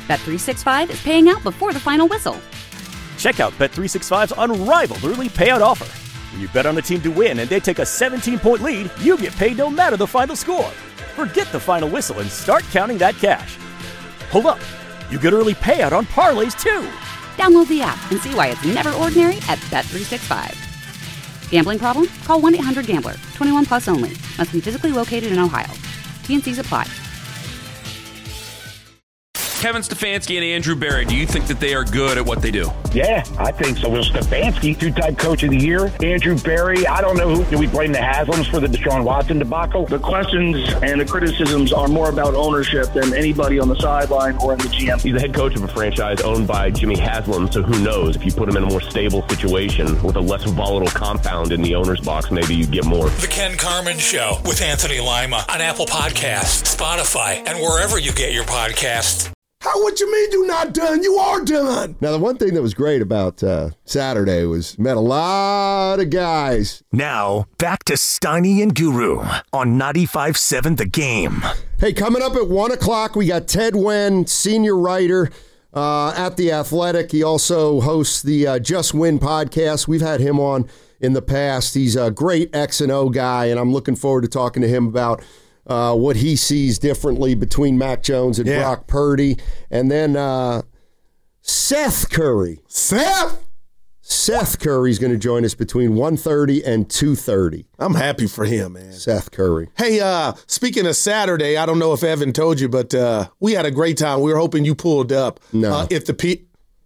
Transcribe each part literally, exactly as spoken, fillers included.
Bet three sixty-five is paying out before the final whistle. Check out Bet three sixty-five's unrivaled early payout offer. When you bet on a team to win and they take a seventeen-point lead, you get paid no matter the final score. Forget the final whistle and start counting that cash. Hold up. You get early payout on parlays, too. Download the app and see why it's never ordinary at Bet three sixty-five. Gambling problem? Call one eight hundred gambler. twenty-one plus only. Must be physically located in Ohio. T N Cs apply. Kevin Stefanski and Andrew Berry, do you think that they are good at what they do? Yeah, I think so. Well, Stefanski, two-time coach of the year. Andrew Berry, I don't know who. Do we blame the Haslams for the Deshaun Watson debacle? The questions and the criticisms are more about ownership than anybody on the sideline or in the G M. He's the head coach of a franchise owned by Jimmy Haslam, so who knows? If you put him in a more stable situation with a less volatile compound in the owner's box, maybe you get more. The Ken Carman Show with Anthony Lima on Apple Podcasts, Spotify, and wherever you get your podcasts. How, what you mean you not done? You are done. Now, the one thing that was great about uh, Saturday was met a lot of guys. Now, back to Steiny and Guru on ninety-five point seven The Game. Hey, coming up at one o'clock, we got Ted Wen, senior writer uh, at The Athletic. He also hosts the uh, Just Win podcast. We've had him on in the past. He's a great X and O guy, and I'm looking forward to talking to him about Uh, what he sees differently between Mac Jones and yeah. Brock Purdy. And then uh, Seth Curry. Seth? Seth Curry's going to join us between one thirty and two thirty. I'm happy for him, man. Seth Curry. Hey, uh, speaking of Saturday, I don't know if Evan told you, but uh, we had a great time. We were hoping you pulled up. No. Uh, at the P-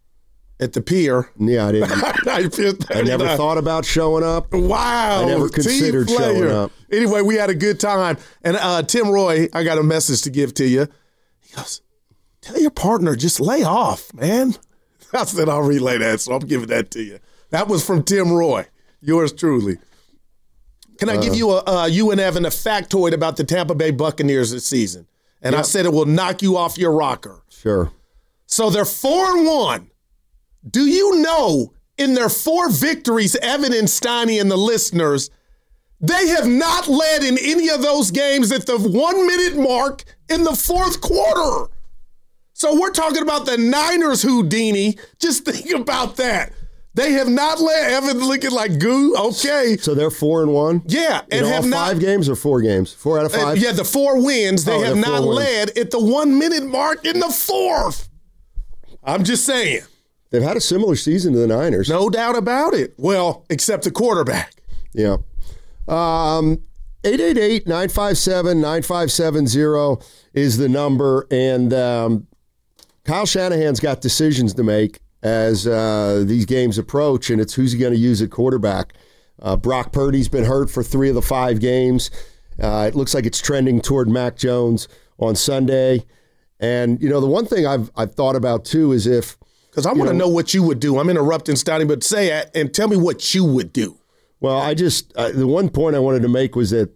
At the pier. Yeah, I didn't. I never thought about showing up. Wow. I never considered showing up. Anyway, we had a good time. And uh, Tim Roy, I got a message to give to you. He goes, tell your partner, just lay off, man. I said, I'll relay that, so I'm giving that to you. That was from Tim Roy, yours truly. Can I uh, give you, a, uh, you and Evan, a factoid about the Tampa Bay Buccaneers this season? And yep. I said it will knock you off your rocker. Sure. So they're four and one. Do you know in their four victories, Evan and Steiny and the listeners, they have not led in any of those games at the one-minute mark in the fourth quarter. So we're talking about the Niners Houdini. Just think about that. They have not led. Evan looking like goo. Okay. So they're four and one? Yeah. In and all have five not, games or four games? Four out of five? Uh, yeah, the four wins. They oh, have not wins. led at the one-minute mark in the fourth. I'm just saying. They've had a similar season to the Niners. No doubt about it. Well, except the quarterback. Yeah. Um, eight eight eight, nine five seven, nine five seven zero is the number. And um, Kyle Shanahan's got decisions to make as uh, these games approach, and it's who's he going to use at quarterback. Uh, Brock Purdy's been hurt for three of the five games. Uh, it looks like it's trending toward Mac Jones on Sunday. And, you know, the one thing I've I've thought about, too, is if Because I want to know, know what you would do. I'm interrupting Steiny, but say it and tell me what you would do. Well, I just, uh, the one point I wanted to make was that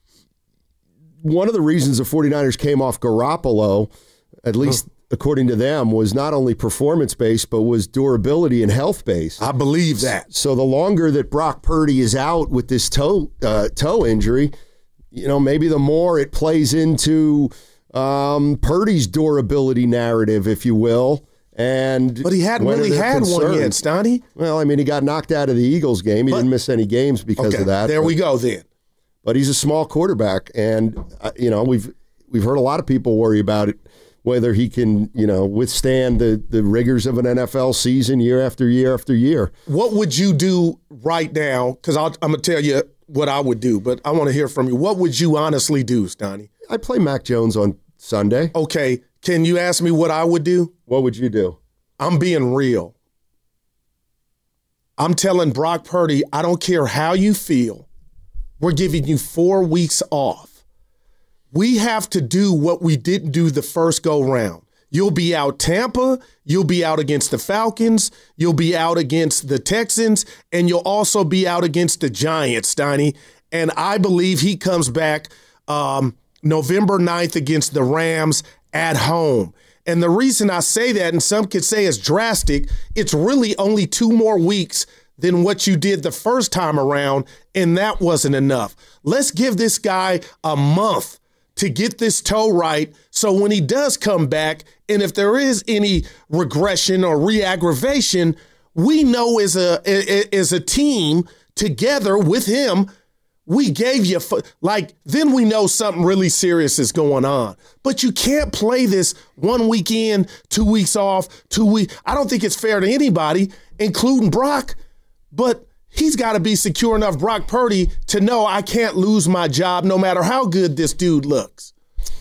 one of the reasons the 49ers came off Garoppolo, at least huh. according to them, was not only performance-based, but was durability and health-based. I believe that. So the longer that Brock Purdy is out with this toe uh, toe injury, you know, maybe the more it plays into um, Purdy's durability narrative, if you will. And but he hadn't really had concerned. one yet, Steiny. Well, I mean, he got knocked out of the Eagles game. He but, didn't miss any games because okay, of that. There but, we go then. But he's a small quarterback, and uh, you know we've we've heard a lot of people worry about it, whether he can you know withstand the the rigors of an N F L season year after year after year. What would you do right now? Because I'm gonna tell you what I would do, but I want to hear from you. What would you honestly do, Steiny? I'd play Mac Jones on Sunday. Okay. Can you ask me what I would do? What would you do? I'm being real. I'm telling Brock Purdy, I don't care how you feel. We're giving you four weeks off. We have to do what we didn't do the first go round. You'll be out Tampa. You'll be out against the Falcons. You'll be out against the Texans. And you'll also be out against the Giants, Steiny. And I believe he comes back um, November ninth against the Rams at home. And the reason I say that, and some could say it's drastic, it's really only two more weeks than what you did the first time around, and that wasn't enough. Let's give this guy a month to get this toe right so when he does come back, and if there is any regression or re-aggravation, we know as a as a team together with him, we gave you, like, then we know something really serious is going on. But you can't play this one weekend, two weeks off, two weeks. I don't think it's fair to anybody, including Brock, but he's got to be secure enough, Brock Purdy, to know I can't lose my job no matter how good this dude looks.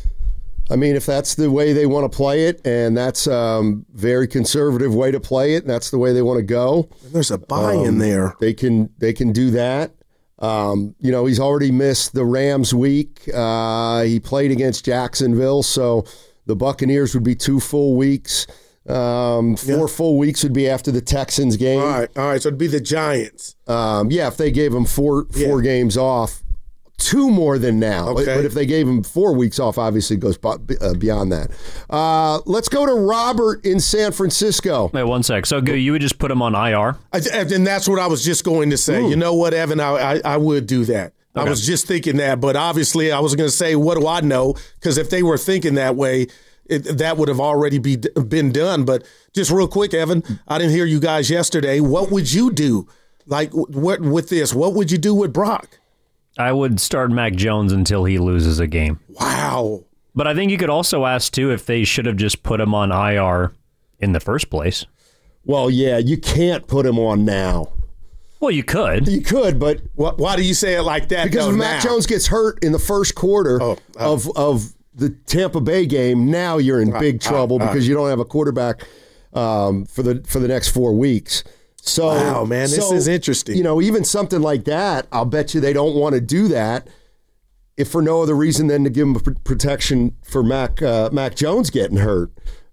I mean, if that's the way they want to play it, and that's a um, very conservative way to play it, and that's the way they want to go. There's a buy um, in there. They can they can do that. Um, you know, he's already missed the Rams week. Uh, he played against Jacksonville, so the Buccaneers would be two full weeks. Um, four yeah. full weeks would be after the Texans game. All right, all right. So it'd be the Giants. Um, yeah, if they gave him four four yeah. games off. Two more than now. Okay. But if they gave him four weeks off, obviously it goes beyond that. Uh, let's go to Robert in San Francisco. Wait, one sec. So you would just put him on I R? I, and that's what I was just going to say. Ooh. You know what, Evan? I, I, I would do that. Okay. I was just thinking that. But obviously I was going to say, what do I know? Because if they were thinking that way, it, that would have already be, been done. But just real quick, Evan, I didn't hear you guys yesterday. What would you do? Like what with this? What would you do with Brock? I would start Mac Jones until he loses a game. Wow. But I think you could also ask, too, if they should have just put him on I R in the first place. Well, yeah, you can't put him on now. Well, you could. You could, but... Why, why do you say it like that? Because if Mac Jones gets hurt in the first quarter oh, uh, of, of the Tampa Bay game, now you're in big trouble uh, uh, because you don't have a quarterback um, for the for the next four weeks. So, wow, man, this so, is interesting. You know, even something like that, I'll bet you they don't want to do that if for no other reason than to give them protection for Mac uh, Mac Jones getting hurt.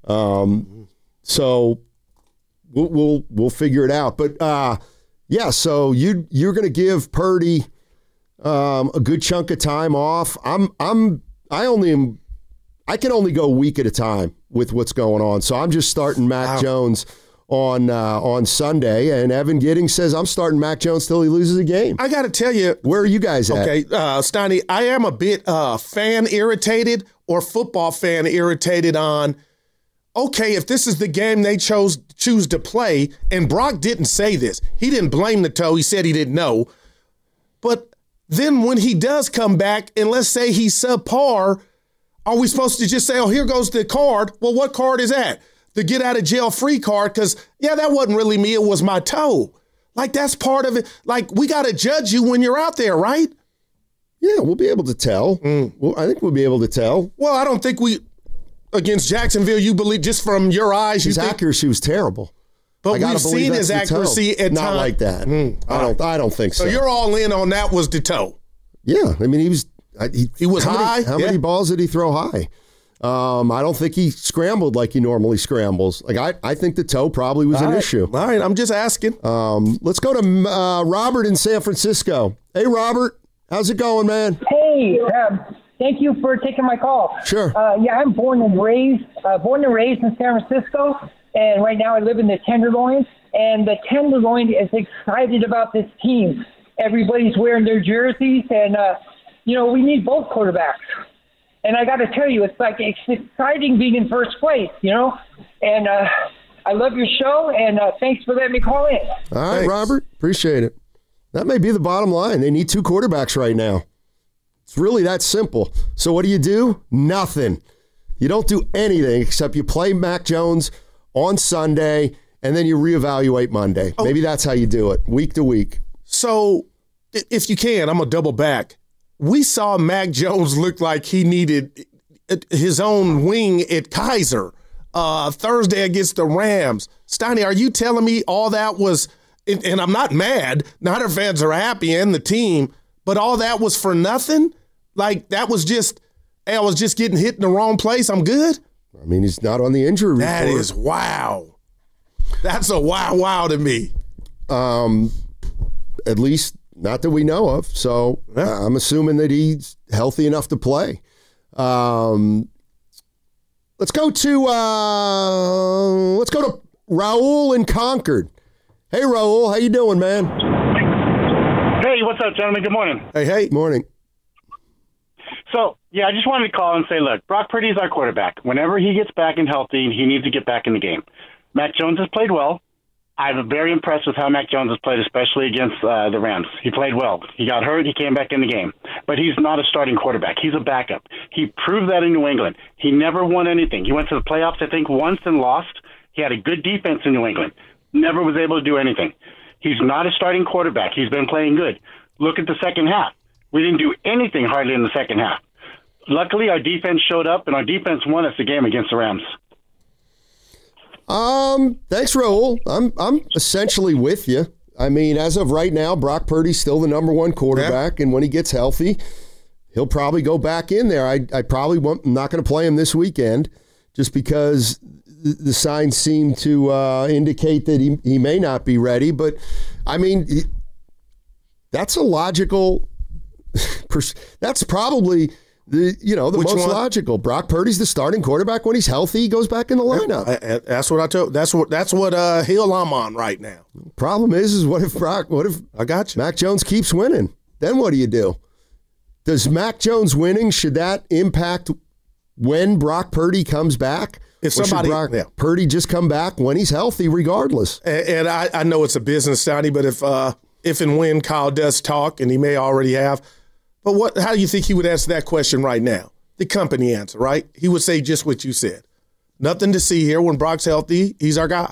Um, so we'll, we'll we'll figure it out. But uh, yeah, so you you're going to give Purdy um, a good chunk of time off. I'm I'm I only am I can only go a week at a time with what's going on. So I'm just starting Mac wow. Jones on uh, on Sunday, and Evan Giddings says I'm starting Mac Jones till he loses a game. I got to tell you, where are you guys at? Okay, uh, Steiny, I am a bit uh, fan irritated or football fan irritated on. Okay, if this is the game they chose choose to play, and Brock didn't say this, he didn't blame the toe. He said he didn't know, but then when he does come back, and let's say he's subpar, are we supposed to just say, "Oh, here goes the card"? Well, what card is that? The get out of jail free card, because, yeah, that wasn't really me. It was my toe. Like, that's part of it. Like, we got to judge you when you're out there, right? Yeah, we'll be able to tell. Mm. Well, I think we'll be able to tell. Well, I don't think we, against Jacksonville, you believe, just from your eyes. His you think, accuracy was terrible. But we've seen his accuracy at Not time. like that. Mm. I don't I don't think so. So you're all in on that was the toe. Yeah, I mean, he was he, he was how high. Many, how yeah. many balls did he throw high? Um, I don't think he scrambled like he normally scrambles. Like I, I think the toe probably was All an right. issue. All right, I'm just asking. Um, let's go to uh, Robert in San Francisco. Hey, Robert, how's it going, man? Hey, um, thank you for taking my call. Sure. Uh, yeah, I'm born and raised, uh, born and raised in San Francisco, and right now I live in the Tenderloin. And the Tenderloin is excited about this team. Everybody's wearing their jerseys, and uh, you know we need both quarterbacks. And I got to tell you, it's like it's exciting being in first place, you know. And uh, I love your show, and uh, thanks for letting me call in. All right, thanks. Robert, appreciate it. That may be the bottom line. They need two quarterbacks right now. It's really that simple. So what do you do? Nothing. You don't do anything except you play Mac Jones on Sunday, and then you reevaluate Monday. Oh. Maybe that's how you do it, week to week. So if you can, I'm going to double back. We saw Mac Jones look like he needed his own wing at Kaiser uh, Thursday against the Rams. Steiny, are you telling me all that was, and, and I'm not mad, Niner fans are happy and the team, but all that was for nothing? Like that was just, hey, I was just getting hit in the wrong place. I'm good? I mean, he's not on the injury report. That is wow. That's a wow wow to me. Um, at least not that we know of. So yeah. I'm assuming that he's healthy enough to play. Um, let's go to uh, let's go to Raul in Concord. Hey, Raul, how you doing, man? Hey, what's up, gentlemen? Good morning. Hey, hey. Morning. So, yeah, I just wanted to call and say, look, Brock Purdy is our quarterback. Whenever he gets back and healthy, he needs to get back in the game. Mac Jones has played well. I'm very impressed with how Mac Jones has played, especially against uh, the Rams. He played well. He got hurt. He came back in the game. But he's not a starting quarterback. He's a backup. He proved that in New England. He never won anything. He went to the playoffs, I think, once and lost. He had a good defense in New England. Never was able to do anything. He's not a starting quarterback. He's been playing good. Look at the second half. We didn't do anything hardly in the second half. Luckily, our defense showed up, and our defense won us the game against the Rams. Um, thanks, Raul. I'm I'm essentially with you. I mean, as of right now, Brock Purdy's still the number one quarterback, yeah. and when he gets healthy, he'll probably go back in there. I I probably won't, I'm not going to play him this weekend just because the, the signs seem to uh, indicate that he, he may not be ready. But, I mean, he, that's a logical – that's probably – The you know the Which most one? logical. Brock Purdy's the starting quarterback. When he's healthy, he goes back in the lineup. I, I, that's what I told. That's what that's what uh, hill I'm on right now. Problem is, is what if Brock? What if I got you? Mac Jones keeps winning? Then what do you do? Does Mac Jones winning, should that impact when Brock Purdy comes back? If Or should somebody Brock yeah. Purdy just come back when he's healthy, regardless. And, and I, I know it's a business, Sonny, but if uh, if and when Kyle does talk, and he may already have, but what? How do you think he would answer that question right now? The company answer, right? He would say just what you said. Nothing to see here. When Brock's healthy, he's our guy.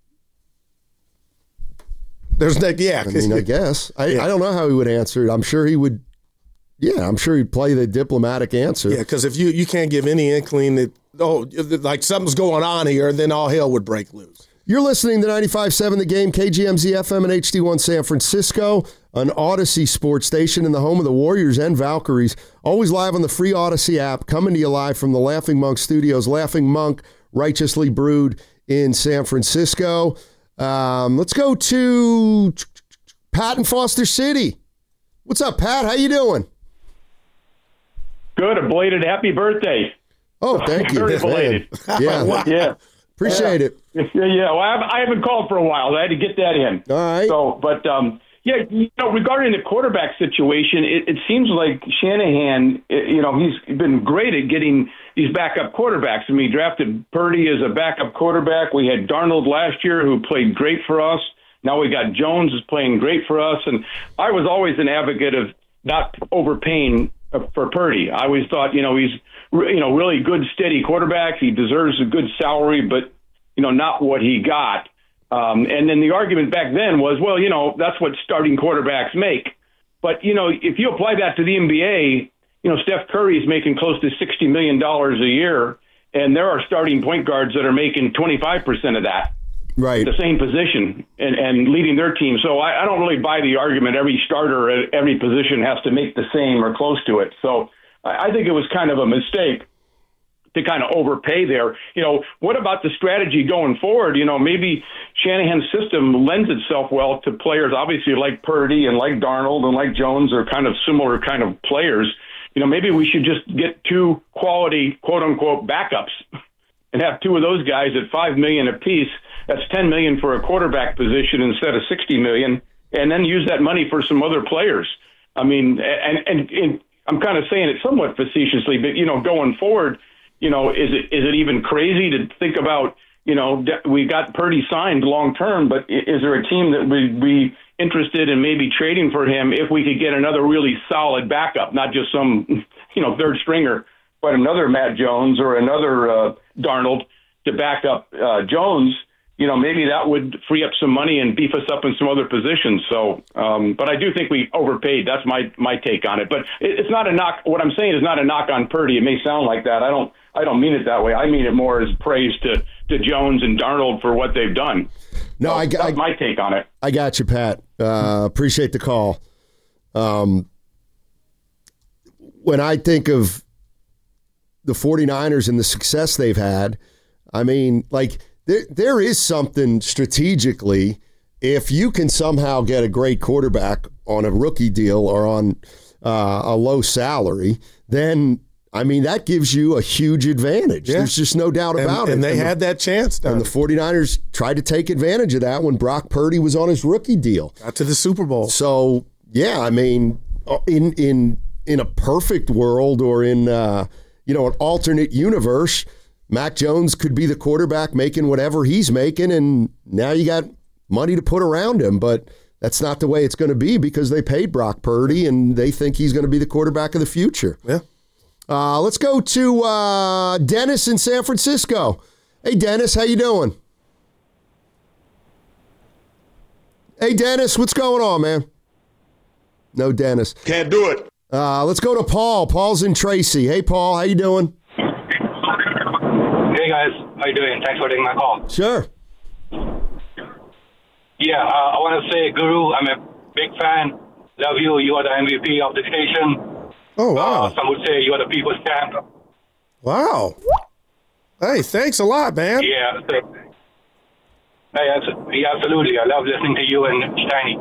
There's no, yeah. I mean, I guess. I, yeah. I don't know how he would answer it. I'm sure he would, yeah, I'm sure he'd play the diplomatic answer. Yeah, because if you, you can't give any inkling that, oh, like something's going on here, then all hell would break loose. You're listening to ninety-five point seven The Game, K G M Z F M and H D one San Francisco, an Odyssey sports station in the home of the Warriors and Valkyries. Always live on the free Odyssey app, coming to you live from the Laughing Monk Studios. Laughing Monk, righteously brewed in San Francisco. Um, let's go to Pat in Foster City. What's up, Pat? How you doing? Good. A belated happy birthday. Oh, thank you. Very belated. Yeah. Wow. Yeah. Appreciate yeah. it. Yeah, yeah. Well, I haven't, I haven't called for a while. I had to get that in. All right. So, but um, yeah, you know, regarding the quarterback situation, it, it seems like Shanahan, you know, he's been great at getting these backup quarterbacks. I mean, he drafted Purdy as a backup quarterback. We had Darnold last year, who played great for us. Now we got Jones, who's playing great for us. And I was always an advocate of not overpaying for Purdy. I always thought, you know, he's you know really good, steady quarterback. He deserves a good salary, but you know, not what he got. Um, and then the argument back then was, well, you know, that's what starting quarterbacks make. But, you know, if you apply that to the N B A, you know, Steph Curry is making close to sixty million dollars a year, and there are starting point guards that are making twenty-five percent of that. Right. The same position and, and leading their team. So I, I don't really buy the argument every starter at every position has to make the same or close to it. So I, I think it was kind of a mistake to kind of overpay there. You know, what about the strategy going forward? You know, maybe Shanahan's system lends itself well to players, obviously, like Purdy and like Darnold and like Jones are kind of similar kind of players. You know, maybe we should just get two quality, quote unquote, backups and have two of those guys at five million dollars apiece. That's ten million dollars for a quarterback position instead of sixty million dollars, and then use that money for some other players. I mean, and, and, and I'm kind of saying it somewhat facetiously, but, you know, going forward, you know, is it is it even crazy to think about, you know, we got Purdy signed long term, but is there a team that would be interested in maybe trading for him if we could get another really solid backup, not just some, you know, third stringer, but another Matt Jones or another uh, Darnold to back up uh, Jones? You know, maybe that would free up some money and beef us up in some other positions. So, um, but I do think we overpaid. That's my my take on it. But it, it's not a knock. What I'm saying is not a knock on Purdy. It may sound like that. I don't. I don't mean it that way. I mean it more as praise to, to Jones and Darnold for what they've done. No, so I got that's my take on it. I got you, Pat. Uh, appreciate the call. Um, when I think of the 49ers and the success they've had, I mean, like, there there is something strategically, if you can somehow get a great quarterback on a rookie deal or on uh, a low salary, then, I mean, that gives you a huge advantage. Yeah. There's just no doubt and, about and it. They and had the, that chance. And the 49ers tried to take advantage of that when Brock Purdy was on his rookie deal. Got to the Super Bowl. So, yeah, I mean, in in in a perfect world or in uh, you know an alternate universe, Mac Jones could be the quarterback making whatever he's making, and now you got money to put around him. But that's not the way it's going to be because they paid Brock Purdy, and they think he's going to be the quarterback of the future. Yeah. Uh, let's go to uh, Dennis in San Francisco. Hey, Dennis, how you doing? Hey, Dennis, what's going on, man? No, Dennis. Can't do it. Uh, let's go to Paul. Paul's in Tracy. Hey, Paul, how you doing? Hey, guys. How you doing? Thanks for taking my call. Sure. Yeah, uh, I want to say, Guru, I'm a big fan. Love you. You are the M V P of the station. Oh, wow. Uh, some would say you are the people's champ. Wow. Hey, thanks a lot, man. Yeah. So, hey, yeah, absolutely. I love listening to you and Steiny.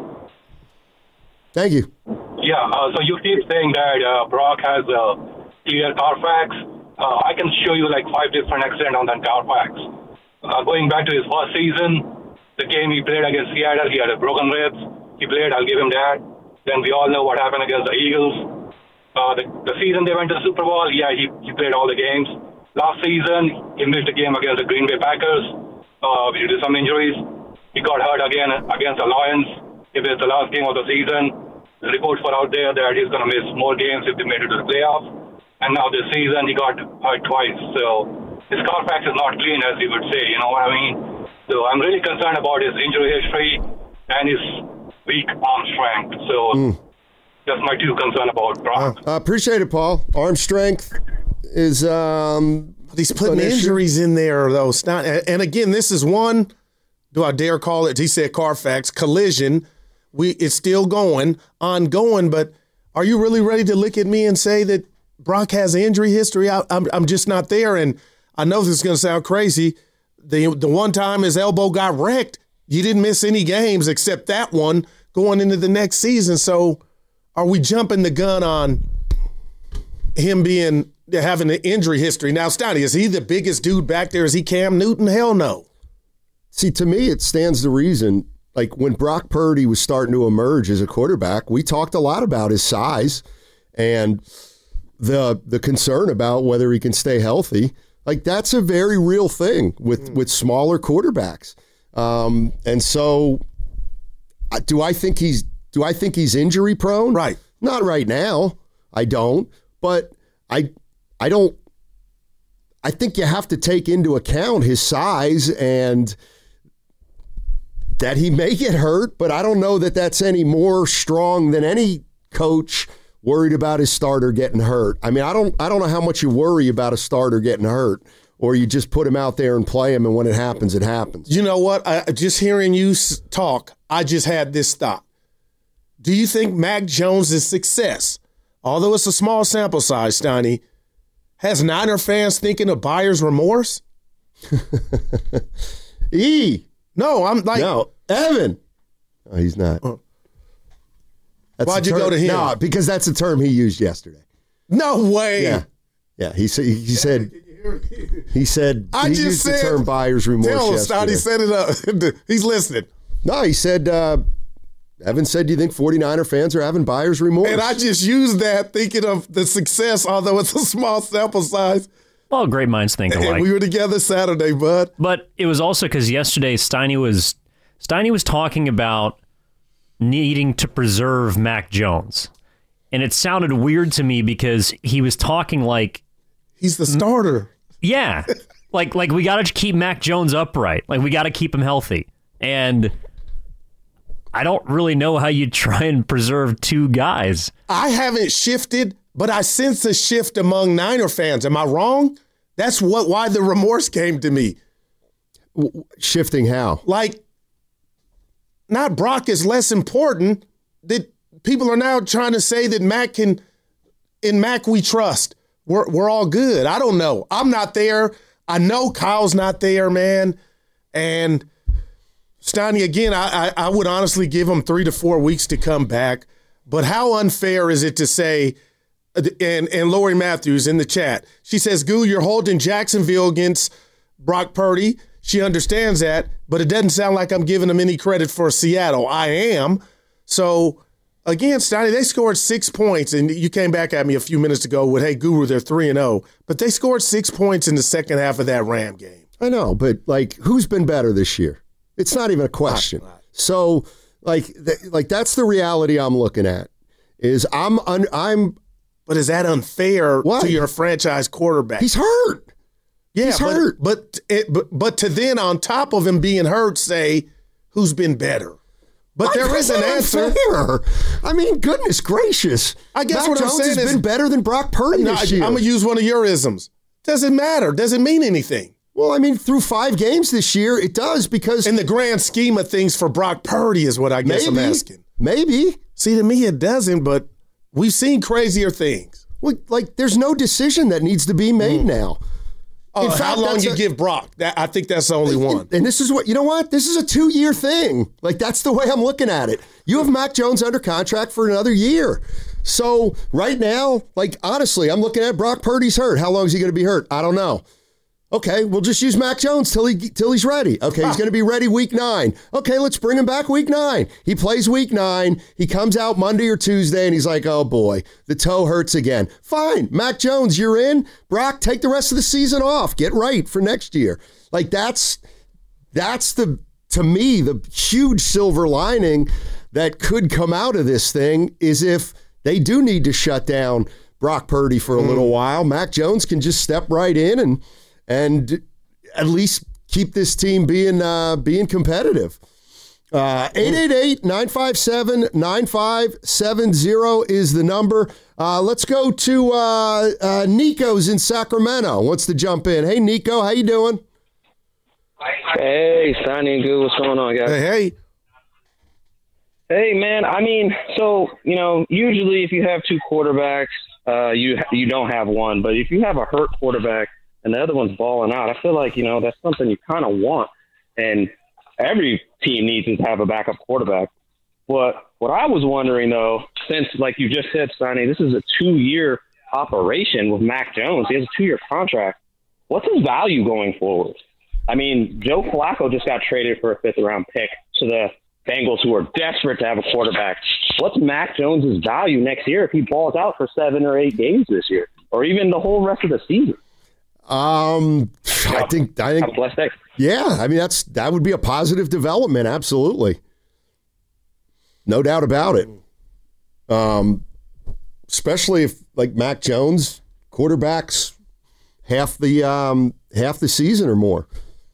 Thank you. Yeah, uh, so you keep saying that uh, Brock has a clear Carfax. Uh, I can show you like five different accidents on that Carfax. Uh, going back to his first season, the game he played against Seattle, he had a broken ribs. He played, I'll give him that. Then we all know what happened against the Eagles. Uh, the, the season they went to the Super Bowl, yeah, he, he played all the games. Last season, he missed a game against the Green Bay Packers uh, due to some injuries. He got hurt again against the Lions. If it's the last game of the season, the reports were out there that he's going to miss more games if they made it to the playoffs. And now this season, he got hurt twice. So his Carfax is not clean, as you would say, you know what I mean? So I'm really concerned about his injury history and his weak arm strength. So mm. that's my two concern about Brock. I uh, appreciate it, Paul. Arm strength is... Um, He's putting injuries in there, though. It's not, and again, this is one, do I dare call it, he said Carfax, collision. We It's still going, ongoing, but are you really ready to look at me and say that Brock has injury history? I, I'm, I'm just not there, and I know this is going to sound crazy. The the one time his elbow got wrecked, you didn't miss any games except that one going into the next season. So are we jumping the gun on him being having an injury history? Now, Steiny, is he the biggest dude back there? Is he Cam Newton? Hell no. See, to me, it stands to reason. Like when Brock Purdy was starting to emerge as a quarterback, we talked a lot about his size and the the concern about whether he can stay healthy. Like that's a very real thing with, mm. with smaller quarterbacks. Um, and so do I think he's do I think he's injury prone? Right. Not right now. I don't. But I I don't I think you have to take into account his size and that he may get hurt, but I don't know that that's any more strong than any coach worried about his starter getting hurt. I mean, I don't I don't know how much you worry about a starter getting hurt, or you just put him out there and play him, and when it happens, it happens. You know what? I, just hearing you talk, I just had this thought. Do you think Mac Jones' success, although it's a small sample size, Steiny, has Niner fans thinking of buyer's remorse? E. No, I'm like... No, Evan. No, he's not. Uh, Why'd you go to him? No, because that's a term he used yesterday. No way. Yeah. Yeah, he, he, he said... He said I he just used said, the term buyer's remorse tell him, yesterday. He set it up. He's listening. No, he said... Uh, Evan said, do you think 49er fans are having buyer's remorse? And I just used that thinking of the success, although it's a small sample size. Well, great minds think alike. And we were together Saturday, bud. But it was also because yesterday Steiny was Steiny was talking about needing to preserve Mac Jones. And it sounded weird to me because he was talking like... He's the starter. Yeah. like, like we got to keep Mac Jones upright. Like, we got to keep him healthy. And... I don't really know how you try and preserve two guys. I haven't shifted, but I sense a shift among Niner fans. Am I wrong? That's what why the remorse came to me. Shifting how? Like, not Brock is less important. That people are now trying to say that Mac can, in Mac we trust. We're we're all good. I don't know. I'm not there. I know Kyle's not there, man. And Steiny, again, I, I I would honestly give him three to four weeks to come back. But how unfair is it to say, and, and Lori Matthews in the chat, she says, Goo, you're holding Jacksonville against Brock Purdy. She understands that, but it doesn't sound like I'm giving him any credit for Seattle. I am. So Again, Stoney, they scored six points, and you came back at me a few minutes ago with, hey, Guru, they're three and oh, but they scored six points in the second half of that Ram game. I know, but, like, who's been better this year? It's not even a question. Not, not. So, like, th- like that's the reality I'm looking at, is I'm un- I'm. But is that unfair what? to your franchise quarterback? He's hurt. Yeah, He's but, hurt. But, it, but, but to then, on top of him being hurt, say, who's been better? But there is an answer. Fair. I mean, goodness gracious. I guess Mac what Jones I'm saying has is been better than Brock Purdy no, this year. I'm going to use one of your isms. Doesn't matter. Doesn't mean anything. Well, I mean, through five games this year, it does because... In the grand scheme of things for Brock Purdy is what I guess maybe, I'm asking. Maybe. See, to me, it doesn't, but we've seen crazier things. Well, like, there's no decision that needs to be made mm. now. Oh, fact, how long you a, give Brock? That, I think that's the only and, one. And this is what, you know what? This is a two-year thing. Like, that's the way I'm looking at it. You have Mac Jones under contract for another year. So right now, like, honestly, I'm looking at Brock Purdy's hurt. How long is he going to be hurt? I don't know. Okay, we'll just use Mac Jones till he till he's ready. Okay, he's going to be ready week nine. Okay, let's bring him back week nine. He plays week nine. He comes out Monday or Tuesday, and he's like, oh, boy, the toe hurts again. Fine, Mac Jones, you're in. Brock, take the rest of the season off. Get right for next year. Like, that's that's the, to me, the huge silver lining that could come out of this thing is if they do need to shut down Brock Purdy for a mm. little while, Mac Jones can just step right in and and at least keep this team being uh, being competitive. Uh, eight eight eight, nine five seven, nine five seven zero is the number. Uh, let's go to uh, uh, Nico's in Sacramento. Wants to jump in. Hey, Nico, how you doing? Hey, Sonny and Good. What's going on, guys? Hey, hey. Hey, man. I mean, so, you know, usually if you have two quarterbacks, uh, you you don't have one. But if you have a hurt quarterback and the other one's balling out, I feel like, you know, that's something you kind of want. And every team needs to have a backup quarterback. But what I was wondering, though, since, like you just said, Sonny, this is a two-year operation with Mac Jones. He has a two-year contract. What's his value going forward? I mean, Joe Flacco just got traded for a fifth-round pick to the Bengals, who are desperate to have a quarterback. What's Mac Jones' value next year if he balls out for seven or eight games this year, or even the whole rest of the season? Um, I think I think have a blessed day. Yeah, I mean that's that would be a positive development, absolutely, no doubt about it. Um, especially if like Mac Jones quarterbacks half the um half the season or more.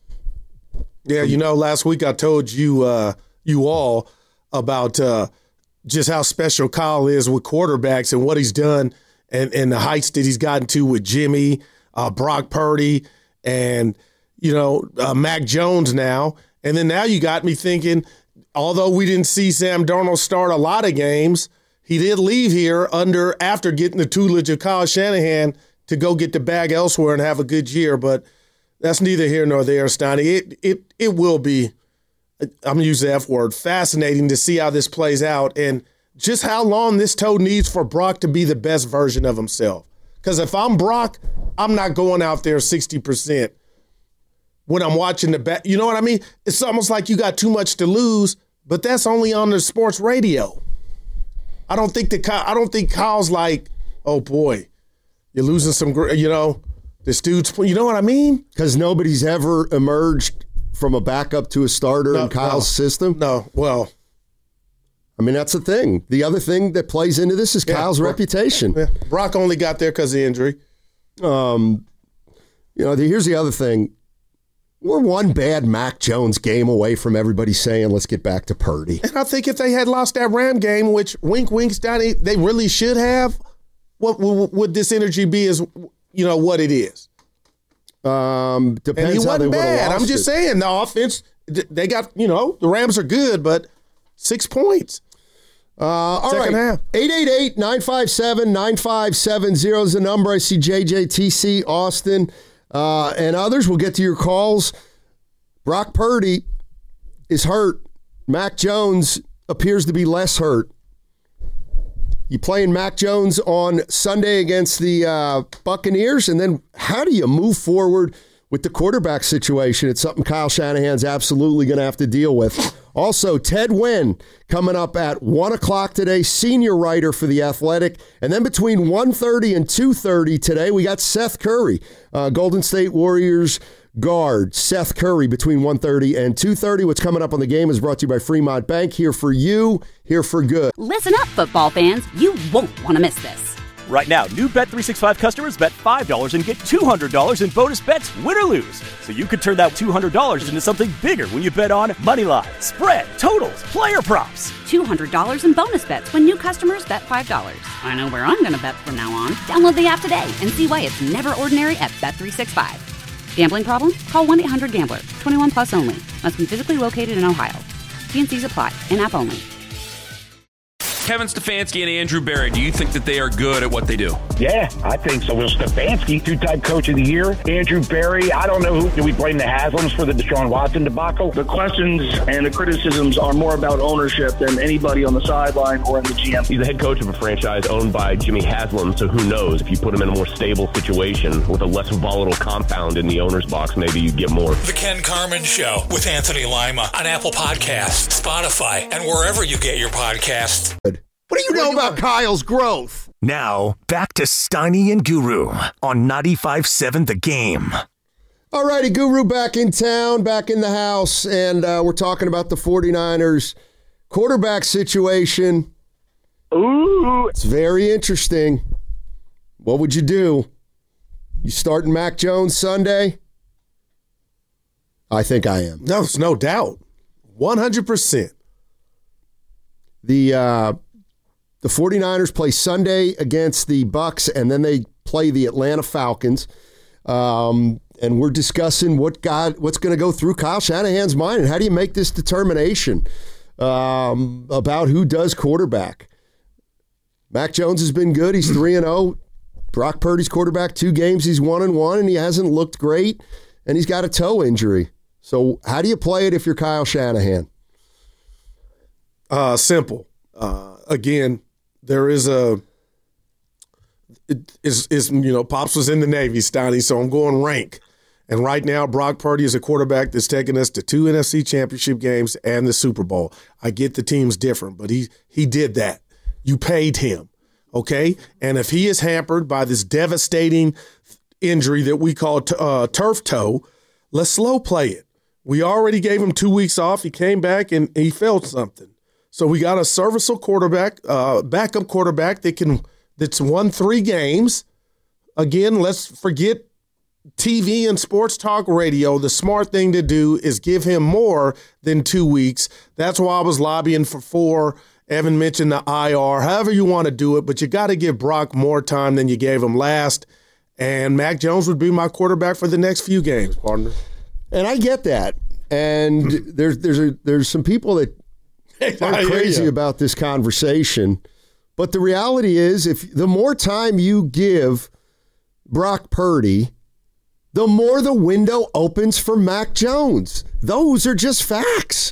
Yeah, you know, last week I told you uh, you all about uh, just how special Kyle is with quarterbacks and what he's done and and the heights that he's gotten to with Jimmy. Uh, Brock Purdy and, you know, uh, Mac Jones now. And then now you got me thinking, although we didn't see Sam Darnold start a lot of games, he did leave here under after getting the tutelage of Kyle Shanahan to go get the bag elsewhere and have a good year. But that's neither here nor there, Steiny. It, it, it will be, I'm going to use the F word, fascinating to see how this plays out and just how long this toe needs for Brock to be the best version of himself. Because if I'm Brock, I'm not going out there sixty percent when I'm watching the back. You know what I mean? It's almost like you got too much to lose, but that's only on the sports radio. I don't think that I don't think Kyle's like, oh boy, you're losing some. You know, this dude's. You know what I mean? Because nobody's ever emerged from a backup to a starter no, in Kyle's no, system. No, well. I mean, that's the thing. The other thing that plays into this is yeah, Kyle's Brock, reputation. Yeah. Brock only got there because of injury. Um, you know, the, here's the other thing. We're one bad Mac Jones game away from everybody saying, let's get back to Purdy. And I think if they had lost that Ram game, which wink, wink, Donnie, they really should have, what would this energy be as, you know, what it is? Um, depends and he how wasn't they bad. I'm just it. saying, the offense, they got, you know, the Rams are good, but six points. Uh, all Second right, half. eight eight eight, nine five seven, nine five seven zero is the number. I see J J, T C, Austin, uh, and others. We'll get to your calls. Brock Purdy is hurt. Mac Jones appears to be less hurt. You playing Mac Jones on Sunday against the uh, Buccaneers, and then how do you move forward with the quarterback situation? It's something Kyle Shanahan's absolutely going to have to deal with Also, Ted Wynn coming up at one o'clock today, senior writer for The Athletic. And then between one thirty and two thirty today, we got Seth Curry, uh, Golden State Warriors guard. Seth Curry between one thirty and two thirty. What's coming up on the game is brought to you by Fremont Bank. Here for you, here for good. Listen up, football fans. You won't want to miss this. Right now, new Bet three sixty-five customers bet five dollars and get two hundred dollars in bonus bets, win or lose. So you could turn that two hundred dollars into something bigger when you bet on money line, spread, totals, player props. two hundred dollars in bonus bets when new customers bet five dollars. I know where I'm going to bet from now on. Download the app today and see why it's never ordinary at Bet three sixty-five. Gambling problem? Call one eight hundred gambler. twenty-one plus only. Must be physically located in Ohio. T and C's apply. In-app only. Kevin Stefanski and Andrew Berry, do you think that they are good at what they do? Yeah, I think so. Will Stefanski, two-time coach of the year. Andrew Berry, I don't know who. Do we blame the Haslams for the Deshaun Watson debacle? The questions and the criticisms are more about ownership than anybody on the sideline or in the G M. He's the head coach of a franchise owned by Jimmy Haslam, so who knows? If you put him in a more stable situation with a less volatile compound in the owner's box, maybe you get more. The Ken Carman Show with Anthony Lima on Apple Podcasts, Spotify, and wherever you get your podcasts. What do you know about Kyle's growth? Now, back to Steiny and Guru on ninety-five seven The Game. All righty, Guru back in town, back in the house, and uh, we're talking about the 49ers quarterback situation. Ooh. It's very interesting. What would you do? You starting Mac Jones Sunday? I think I am. No, there's no doubt. one hundred percent. The uh, the 49ers play Sunday against the Bucs, and then they play the Atlanta Falcons. Um, and we're discussing what God, what's going to go through Kyle Shanahan's mind, and how do you make this determination um, about who does quarterback. Mac Jones has been good. He's three and oh. Brock Purdy's quarterback, two games he's one and one, and he hasn't looked great, and he's got a toe injury. So how do you play it if you're Kyle Shanahan? Uh, simple. Uh, again, there is a it is is you know Pops was in the Navy, Steiny, so I'm going rank. And right now, Brock Purdy is a quarterback that's taken us to two N F C Championship games and the Super Bowl. I get the team's different, but he he did that. You paid him, okay? And if he is hampered by this devastating injury that we call t- uh, turf toe, let's slow play it. We already gave him two weeks off. He came back and he felt something. So we got a serviceable quarterback, uh, backup quarterback that can that's won three games. Again, let's forget T V and sports talk radio. The smart thing to do is give him more than two weeks. That's why I was lobbying for four. Evan mentioned the I R. However you want to do it, but you got to give Brock more time than you gave him last. And Mac Jones would be my quarterback for the next few games, partner. And I get that. And there's there's a, there's some people that are crazy about this conversation. But the reality is, if the more time you give Brock Purdy, the more the window opens for Mac Jones. Those are just facts.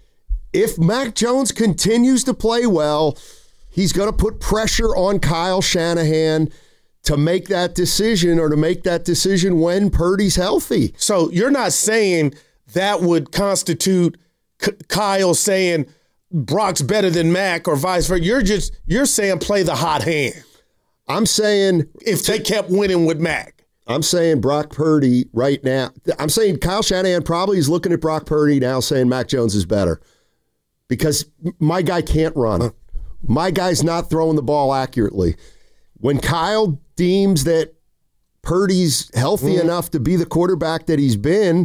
If Mac Jones continues to play well, he's going to put pressure on Kyle Shanahan to make that decision or to make that decision when Purdy's healthy. So you're not saying that would constitute K- Kyle saying Brock's better than Mac or vice versa. You're just you're saying play the hot hand. I'm saying if they kept winning with Mac. I'm saying Brock Purdy right now. I'm saying Kyle Shanahan probably is looking at Brock Purdy now saying Mac Jones is better because my guy can't run. My guy's not throwing the ball accurately. When Kyle deems that Purdy's healthy mm. enough to be the quarterback that he's been,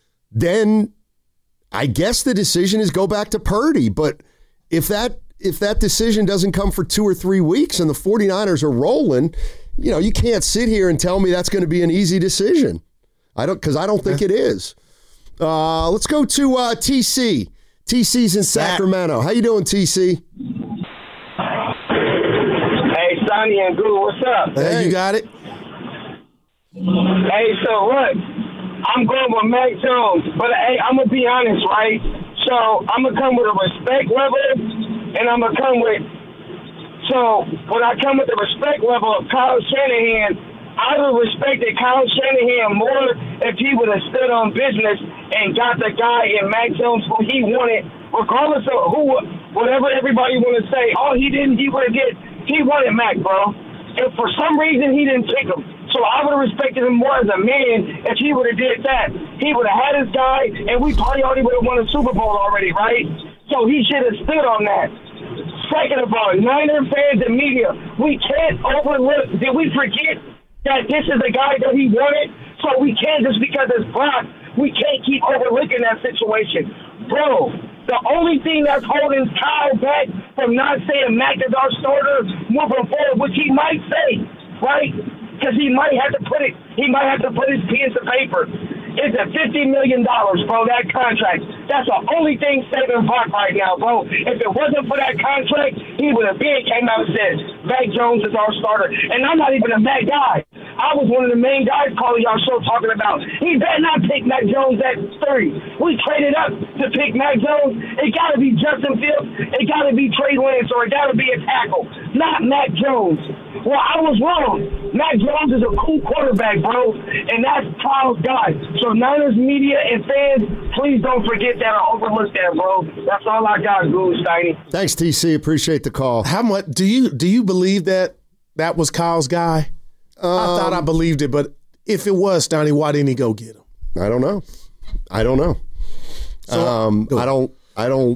then I guess the decision is go back to Purdy. But if that if that decision doesn't come for two or three weeks and the 49ers are rolling, you know, you can't sit here and tell me that's going to be an easy decision. I don't, because I don't think it is. Uh, let's go to uh, T C. T C's in Sacramento. How you doing, T C? Hey, Sonny and Goo, what's up? Hey, hey, you got it. Hey, so look, I'm going with Mac Jones, but hey, I'm gonna be honest, right? So I'm gonna come with a respect level, and I'm gonna come with. So when I come with the respect level of Kyle Shanahan, I would have respected Kyle Shanahan more if he would have stood on business and got the guy in Mac Jones who he wanted, regardless of who, whatever everybody want to say, oh, he didn't, he would have get, he wanted Mac, bro. And for some reason, he didn't pick him. So I would have respected him more as a man if he would have did that. He would have had his guy, and we probably already would have won a Super Bowl already, right? So he should have stood on that. Second of all, Niner fans and media, we can't overlook, did we forget that this is the guy that he wanted? So we can't, just because it's Brock, we can't keep overlooking that situation. Bro, the only thing that's holding Kyle back from not saying Mac is our starter moving forward, which he might say, right? Because he might have to put it, he might have to put his pen to paper. It's a fifty million dollars, bro, that contract. That's the only thing saving Brock right now, bro. If it wasn't for that contract, he would have been came out and said, Mac Jones is our starter. And I'm not even a Mac guy. I was one of the main guys calling y'all show talking about, he better not pick Mac Jones at three. We traded up to pick Mac Jones. It got to be Justin Fields. It got to be Trey Lance, or it got to be a tackle, not Mac Jones. Well, I was wrong. Mac Jones is a cool quarterback, bro, and that's Kyle's guy. So Niners media and fans, please don't forget that or overlook that, bro. That's all I got, Guru Steiny. Thanks, T C. Appreciate the call. How much do you do you believe that that was Kyle's guy? Um, I thought I believed it, but if it was, Steiny, why didn't he go get him? I don't know. I don't know. So, um, I don't. I don't.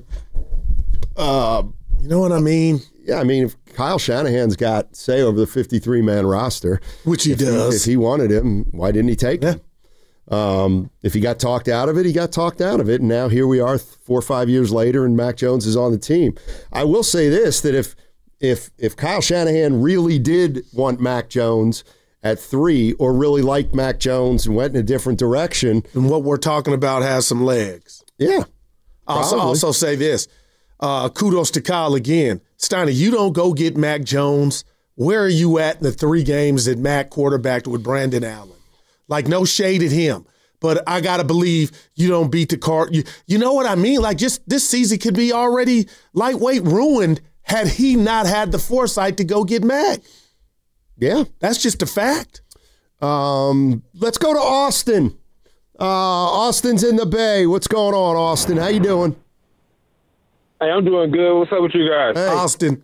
Uh, you know what I mean? Yeah, I mean, if Kyle Shanahan's got say over the fifty-three man roster, which he if does, he, if he wanted him, why didn't he take him? Yeah. Um, if he got talked out of it, he got talked out of it, and now here we are, four or five years later, and Mac Jones is on the team. I will say this: that if if if Kyle Shanahan really did want Mac Jones at three, or really liked Mac Jones and went in a different direction, and what we're talking about has some legs. Yeah. I'll also, also say this. Uh, kudos to Kyle again. Steiner, you don't go get Mac Jones. Where are you at in the three games that Mac quarterbacked with Brandon Allen? Like, no shade at him. But I got to believe you don't beat the car. You, you know what I mean? Like, just this season could be already lightweight ruined had he not had the foresight to go get Mac. Yeah. That's just a fact. Um, let's go to Austin. Uh, Austin's in the Bay. What's going on, Austin? How you doing? Hey, I'm doing good. What's up with you guys? Hey. Austin.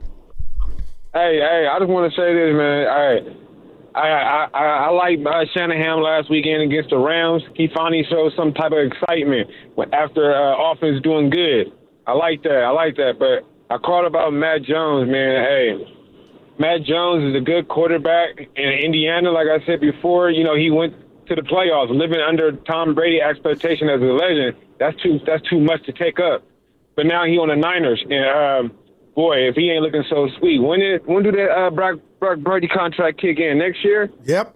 Hey, hey, I just want to say this, man. All right. I I I, I like uh, Shanahan last weekend against the Rams. He finally showed some type of excitement after uh, offense doing good. I like that. I like that. But I called about Matt Jones, man. Hey, Matt Jones is a good quarterback in Indiana. Like I said before, you know, he went to the playoffs, living under Tom Brady expectation as a legend. That's too that's too much to take up. But now he on the Niners, and um, boy, if he ain't looking so sweet, when did when do that uh, Brock, Brock Brady contract kick in next year? Yep.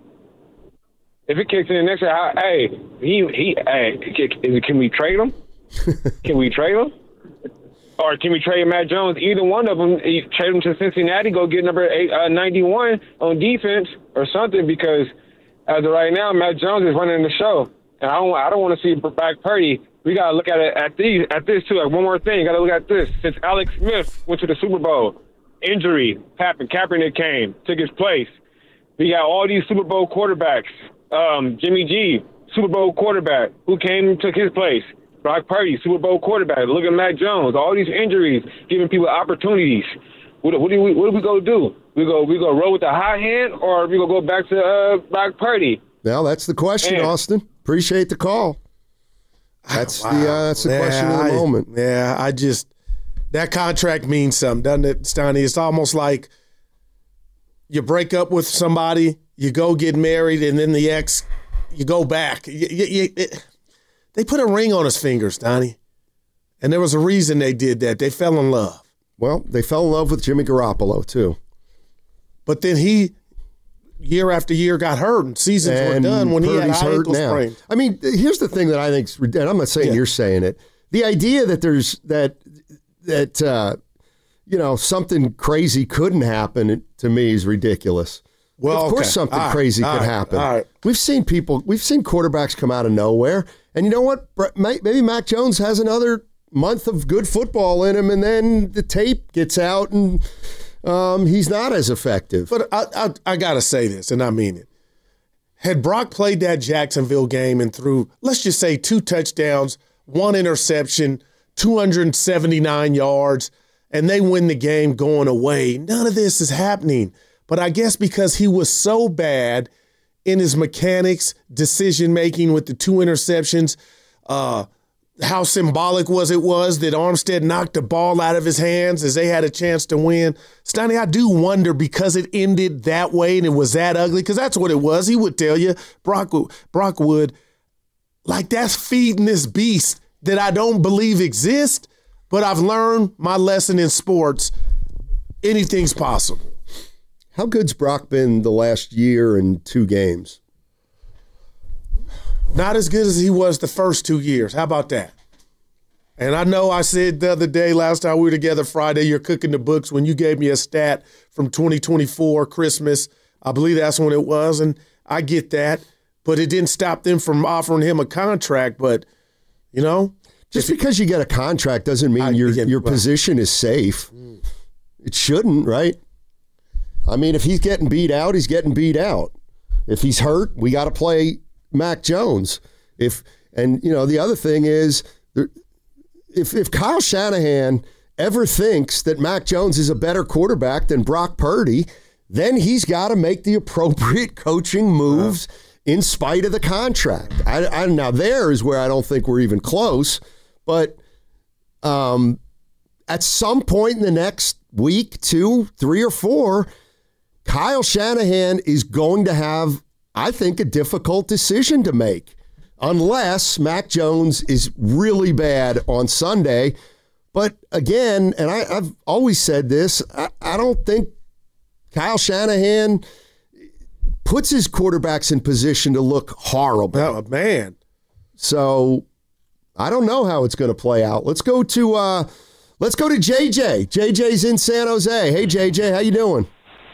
If it kicks in next year, I, hey, he he, hey, is it, can we trade him? Can we trade him? Or can we trade Matt Jones? Either one of them, trade him to Cincinnati, go get number eight, uh, ninety-one on defense or something, because as of right now, Matt Jones is running the show, and I don't I don't want to see Brock Purdy. We got to look at it at these at this too. Like, one more thing, got to look at this. Since Alex Smith went to the Super Bowl, injury happened. Kaepernick came, took his place. We got all these Super Bowl quarterbacks. Um, Jimmy G, Super Bowl quarterback, who came and took his place. Brock Purdy, Super Bowl quarterback. Look at Mac Jones. All these injuries, giving people opportunities. What, what do we what do we go do? We go we go roll with the hot hand, or we go go back to uh, Brock Purdy? Well, that's the question, and, Austin. Appreciate the call. That's wow. the uh, that's the yeah, question of the I, moment. Yeah, I just that contract means something, doesn't it, Steiny? It's almost like you break up with somebody, you go get married, and then the ex, you go back. You, you, you, it, they put a ring on his finger, Steiny, and there was a reason they did that. They fell in love. Well, they fell in love with Jimmy Garoppolo too, but then he. Year after year got hurt, and seasons and were done when Purdy's he had high ankle sprain. I mean, here's the thing that I think, and I'm not saying yeah. you're saying it. The idea that there's that that uh, you know something crazy couldn't happen to me is ridiculous. Well, of course, okay. something right. crazy all could right. happen. All right. We've seen people, we've seen quarterbacks come out of nowhere, and you know what? Maybe Mac Jones has another month of good football in him, and then the tape gets out and. Um, he's not as effective. But I, I, I got to say this, and I mean it. had Brock played that Jacksonville game and threw, let's just say, two touchdowns, one interception, two hundred seventy-nine yards, and they win the game going away, none of this is happening. But I guess because he was so bad in his mechanics, decision-making with the two interceptions, uh, how symbolic was it was that Armstead knocked the ball out of his hands as they had a chance to win. Stoney, I do wonder because it ended that way and it was that ugly, because that's what it was. He would tell you, Brock, Brock would, like that's feeding this beast that I don't believe exists, but I've learned my lesson in sports. Anything's possible. How good's Brock been the last year and two games? Not as good as he was the first two years. How about that? And I know I said the other day, last time we were together Friday, you're cooking the books when you gave me a stat from twenty twenty-four, Christmas. I believe that's when it was, and I get that. But it didn't stop them from offering him a contract. But, you know. Just because you get a contract doesn't mean I, your, yeah, your right. position is safe. Mm. It shouldn't, right? I mean, if he's getting beat out, he's getting beat out. If he's hurt, we got to play Mac Jones. If and you know the other thing is, if if Kyle Shanahan ever thinks that Mac Jones is a better quarterback than Brock Purdy, then he's got to make the appropriate coaching moves yeah. in spite of the contract. I, I now there is where I don't think we're even close, but um, at some point in the next week, two, three, or four, Kyle Shanahan is going to have, I think, a difficult decision to make unless Mac Jones is really bad on Sunday. But again, and I, I've always said this, I, I don't think Kyle Shanahan puts his quarterbacks in position to look horrible. Oh, man. So I don't know how it's going to play out. Let's go to uh, let's go to J J. J J's in San Jose. Hey, J J, how you doing?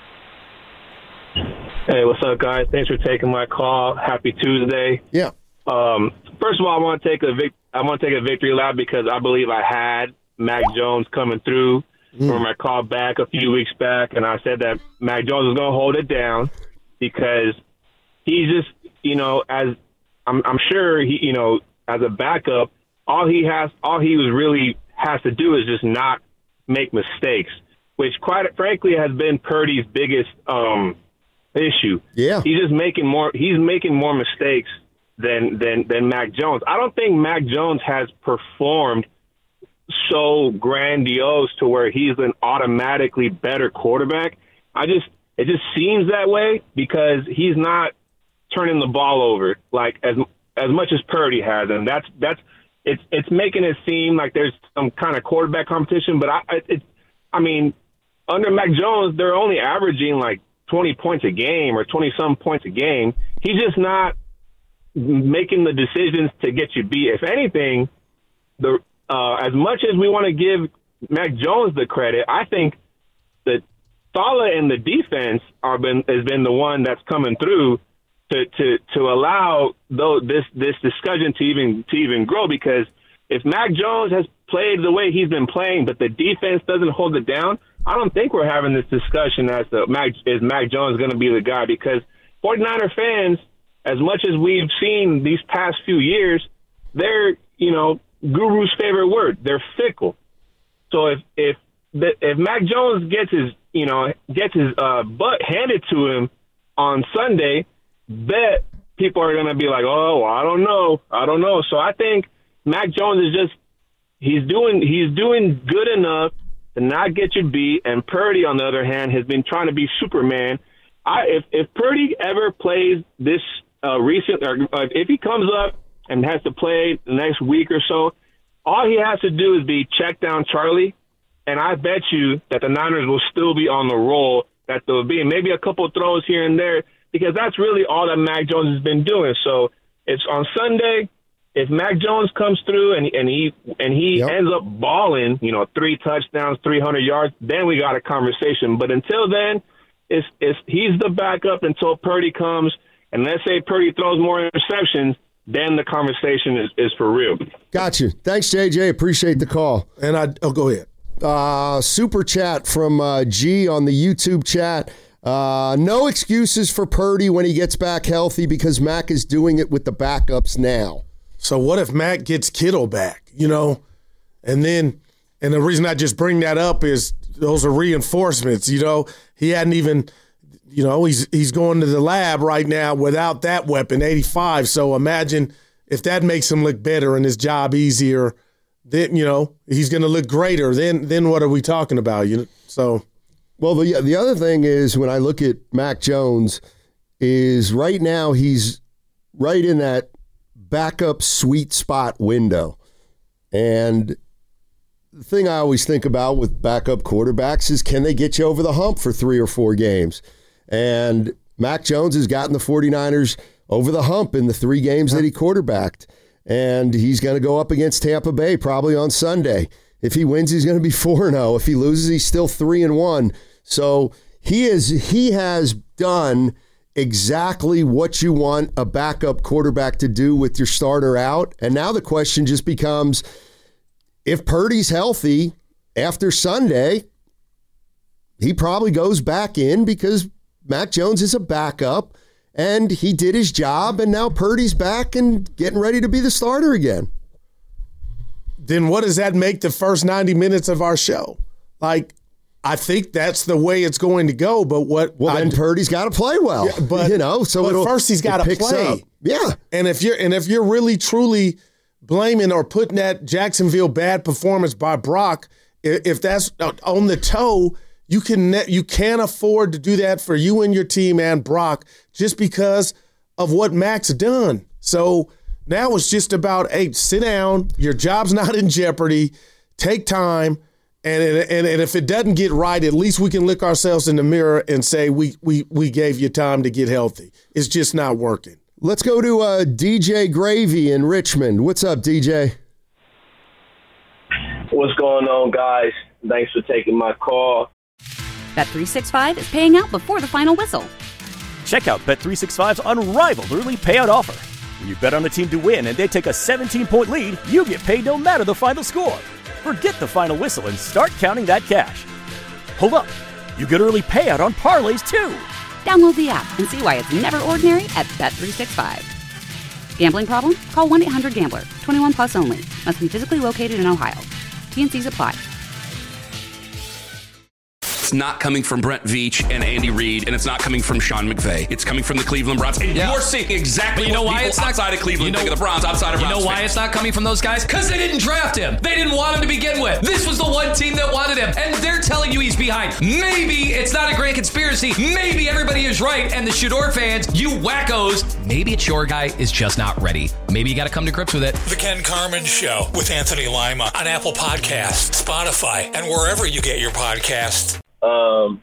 Hey, what's up, guys? Thanks for taking my call. Happy Tuesday. Yeah. Um, first of all, I want to take a vic- I want to take a victory lap because I believe I had Mac Jones coming through mm. from my call back a few weeks back, and I said that Mac Jones was going to hold it down because he's just, you know, as I'm, I'm sure he, you know, as a backup, all he has, all he was really has to do is just not make mistakes, which quite frankly has been Purdy's biggest um, issue. Yeah, he's just making more. He's making more mistakes than than than Mac Jones. I don't think Mac Jones has performed so grandiose to where he's an automatically better quarterback. I just it just seems that way because he's not turning the ball over like as as much as Purdy has, and that's that's it's it's making it seem like there's some kind of quarterback competition. But I it's I mean under Mac Jones they're only averaging like twenty points a game or twenty-some points a game. He's just not making the decisions to get you beat. If anything, the uh, as much as we want to give Mac Jones the credit, I think that Saleh and the defense are been has been the one that's coming through to to to allow though this this discussion to even to even grow. Because if Mac Jones has played the way he's been playing, but the defense doesn't hold it down, I don't think we're having this discussion as to Mac, is Mac Jones going to be the guy? Because 49er fans, as much as we've seen these past few years, they're, you know, Guru's favorite word. They're fickle. So if if if Mac Jones gets his, you know, gets his uh, butt handed to him on Sunday, bet people are going to be like, oh, I don't know, I don't know. So I think Mac Jones is just he's doing he's doing good enough to not get you beat. And Purdy, on the other hand, has been trying to be Superman. I if if Purdy ever plays this uh, recent, or uh, if he comes up and has to play the next week or so, all he has to do is be check down Charlie, and I bet you that the Niners will still be on the roll that they'll be, maybe a couple throws here and there, because that's really all that Mac Jones has been doing. So it's on Sunday. If Mac Jones comes through and and he and he yep. ends up balling, you know, three touchdowns, three hundred yards, then we got a conversation. But until then, it's it's he's the backup until Purdy comes. And let's say Purdy throws more interceptions, then the conversation is, is for real. Got you. Thanks, J J. Appreciate the call. And I oh, go ahead. Uh, super chat from uh, G on the YouTube chat. Uh, no excuses for Purdy when he gets back healthy because Mac is doing it with the backups now. So what if Mac gets Kittle back, you know? And then, and the reason I just bring that up is those are reinforcements, you know? He hadn't even, you know, he's he's going to the lab right now without that weapon, eighty-five. So imagine if that makes him look better and his job easier, then, you know, he's going to look greater. Then then what are we talking about? You know, so... Well, the the other thing is when I look at Mac Jones is right now he's right in that backup sweet spot window. And the thing I always think about with backup quarterbacks is can they get you over the hump for three or four games? And Mac Jones has gotten the 49ers over the hump in the three games that he quarterbacked. And he's going to go up against Tampa Bay probably on Sunday. If he wins, he's going to be four and oh. If he loses, he's still three and one. So he is he has done exactly what you want a backup quarterback to do with your starter out. And now the question just becomes, if Purdy's healthy after Sunday, he probably goes back in because Mac Jones is a backup and he did his job, and now Purdy's back and getting ready to be the starter again. Then what does that make the first ninety minutes of our show? Like, I think that's the way it's going to go. But what? Well, then I, Purdy's got to play well. Yeah, but you know, so but first he's got to play. Up. Yeah, and if you're and if you're really truly blaming or putting that Jacksonville bad performance by Brock, if that's on the toe, you can you can't afford to do that for you and your team and Brock just because of what Mac's done. So. Now it's just about, hey, sit down. Your job's not in jeopardy. Take time. And, and and if it doesn't get right, at least we can look ourselves in the mirror and say we we we gave you time to get healthy. It's just not working. Let's go to uh, D J Gravy in Richmond. What's up, D J? What's going on, guys? Thanks for taking my call. Bet three sixty-five is paying out before the final whistle. Check out Bet three sixty-five's unrivaled early payout offer. When you bet on a team to win and they take a seventeen-point lead, you get paid no matter the final score. Forget the final whistle and start counting that cash. Hold up. You get early payout on parlays, too. Download the app and see why it's never ordinary at Bet three sixty-five. Gambling problem? Call one eight hundred gambler. twenty-one plus only. Must be physically located in Ohio. T and C's apply. It's not coming from Brent Veach and Andy Reid, and it's not coming from Sean McVay. It's coming from the Cleveland Browns. And yeah. you're seeing exactly you know what why people it's not, outside of Cleveland you know, think of the Browns, outside of You Browns know why fans. It's not coming from those guys? Because they didn't draft him. They didn't want him to begin with. This was the one team that wanted him, and they're telling you he's behind. Maybe it's not a great conspiracy. Maybe everybody is right, and the Shador fans, you wackos, maybe it's your guy is just not ready. Maybe you got to come to grips with it. The Ken Carman Show with Anthony Lima on Apple Podcasts, Spotify, and wherever you get your podcasts. Um...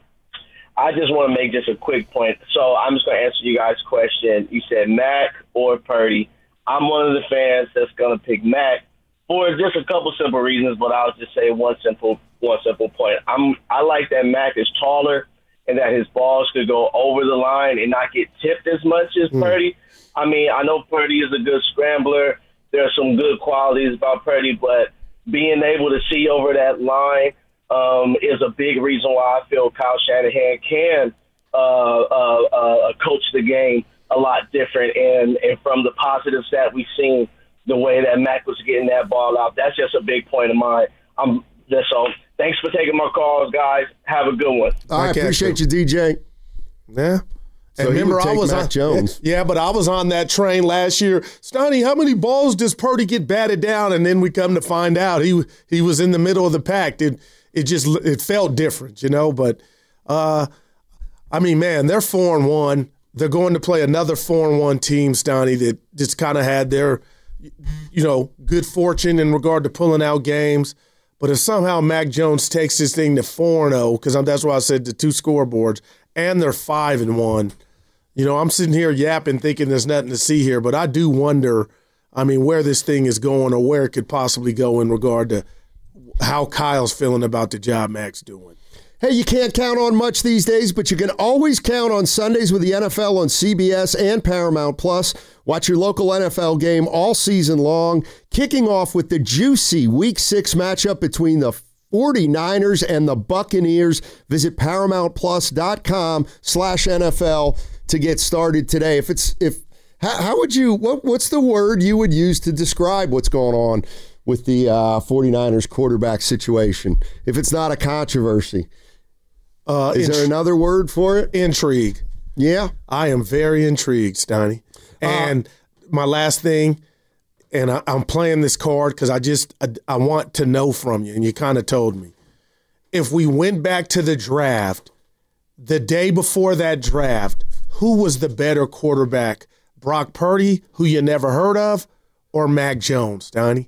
I just want to make just a quick point. So I'm just going to answer you guys' question. You said Mac or Purdy. I'm one of the fans that's going to pick Mac for just a couple simple reasons, but I'll just say one simple one simple point. I'm I like that Mac is taller and that his balls could go over the line and not get tipped as much as mm. Purdy. I mean, I know Purdy is a good scrambler. There are some good qualities about Purdy, but being able to see over that line Um, is a big reason why I feel Kyle Shanahan can uh, uh, uh, coach the game a lot different. And, and from the positives that we've seen, the way that Mac was getting that ball out, that's just a big point of mine. I'm just so thanks for taking my calls, guys. Have a good one. I appreciate you, D J. Yeah. So and remember, I was Mac on Jones. Yeah, but I was on that train last year. Stoney, how many balls does Purdy get batted down? And then we come to find out he he was in the middle of the pack. It it just it felt different, you know. But uh, I mean, man, they're four and one. They're going to play another four and one team, Stoney, that just kind of had their, you know, good fortune in regard to pulling out games. But if somehow Mac Jones takes this thing to four and zero, because that's why I said the two scoreboards, and they're five and one. You know, I'm sitting here yapping, thinking there's nothing to see here, but I do wonder, I mean, where this thing is going or where it could possibly go in regard to how Kyle's feeling about the job Mac's doing. Hey, you can't count on much these days, but you can always count on Sundays with the N F L on C B S and Paramount Plus. Watch your local N F L game all season long, kicking off with the juicy Week six matchup between the forty-niners and the Buccaneers. Visit paramountplus.com slash NFL to get started today. If it's if how, how would you what what's the word you would use to describe what's going on with the uh, forty-niners quarterback situation? If it's not a controversy, uh, is int- there another word for it? Intrigue. Yeah, I am very intrigued, Steiny. And uh, my last thing. And I, I'm playing this card because I just I, I want to know from you, and you kind of told me. If we went back to the draft, the day before that draft, who was the better quarterback? Brock Purdy, who you never heard of, or Mac Jones, Donnie?